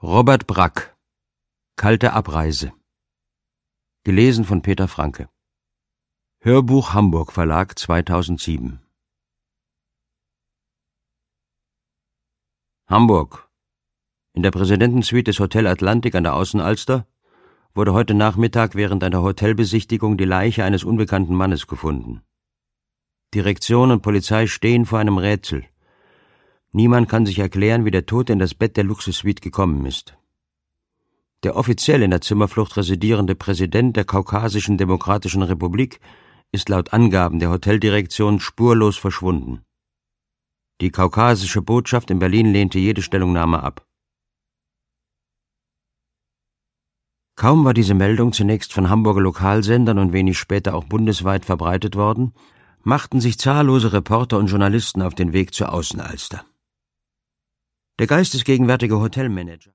Robert Brack. Kalte Abreise. Gelesen von Peter Franke. Hörbuch Hamburg Verlag 2007. Hamburg. In der Präsidentensuite des Hotel Atlantik an der Außenalster wurde heute Nachmittag während einer Hotelbesichtigung die Leiche eines unbekannten Mannes gefunden. Direktion und Polizei stehen vor einem Rätsel. Niemand kann sich erklären, wie der Tote in das Bett der Luxussuite gekommen ist. Der offiziell in der Zimmerflucht residierende Präsident der Kaukasischen Demokratischen Republik ist laut Angaben der Hoteldirektion spurlos verschwunden. Die kaukasische Botschaft in Berlin lehnte jede Stellungnahme ab. Kaum war diese Meldung zunächst von Hamburger Lokalsendern und wenig später auch bundesweit verbreitet worden, machten sich zahllose Reporter und Journalisten auf den Weg zur Außenalster. Der geistesgegenwärtige Hotelmanager